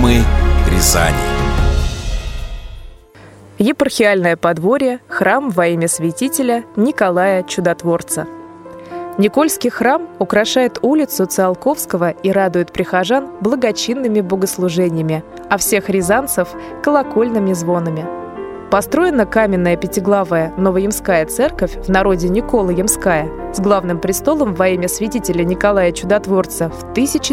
Храмы Рязани. Епархиальное подворье, храм во имя святителя Николая Чудотворца. Никольский храм украшает улицу Циолковского и радует прихожан благочинными богослужениями, а всех рязанцев – колокольными звонами. Построена каменная пятиглавая Новоемская церковь, в народе Никола-Емская, с главным престолом во имя святителя Николая Чудотворца в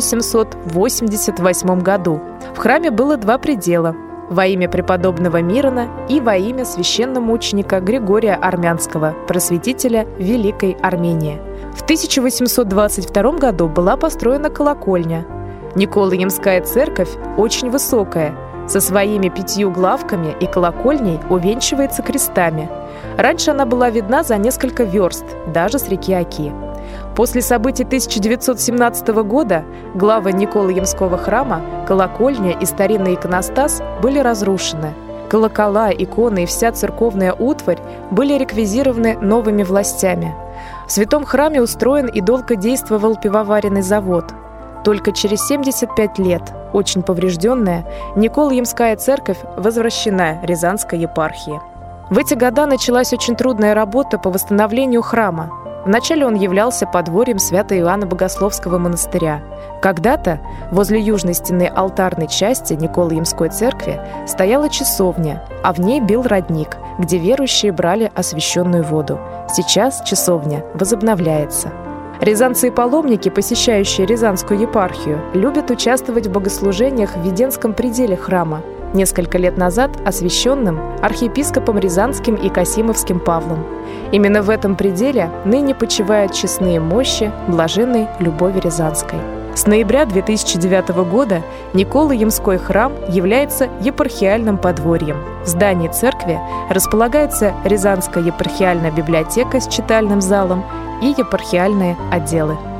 1788 году. В храме было два предела – во имя преподобного Мирона и во имя священномученика Григория Армянского, просветителя Великой Армении. В 1822 году была построена колокольня. Никола-Емская церковь очень высокая, со своими 5 главками и колокольней увенчивается крестами. Раньше она была видна за несколько верст, даже с реки Оки. После событий 1917 года главы Никола-Емского храма, колокольня и старинный иконостас были разрушены. Колокола, иконы и вся церковная утварь были реквизированы новыми властями. В святом храме устроен и долго действовал пивоваренный завод. Только через 75 лет, очень поврежденная, Никола-Емская церковь возвращена Рязанской епархии. В эти года началась очень трудная работа по восстановлению храма. Вначале он являлся подворьем Свято-Иоанна Богословского монастыря. Когда-то возле южной стены алтарной части Никола-Емской церкви стояла часовня, а в ней бил родник, где верующие брали освященную воду. Сейчас часовня возобновляется. Рязанцы и паломники, посещающие Рязанскую епархию, любят участвовать в богослужениях в Веденском пределе храма, несколько лет назад освященным архиепископом Рязанским и Касимовским Павлом. Именно в этом пределе ныне почивают честные мощи блаженной Любови Рязанской. С ноября 2009 года Никола-Емской храм является епархиальным подворьем. В здании церкви располагается Рязанская епархиальная библиотека с читальным залом и епархиальные отделы.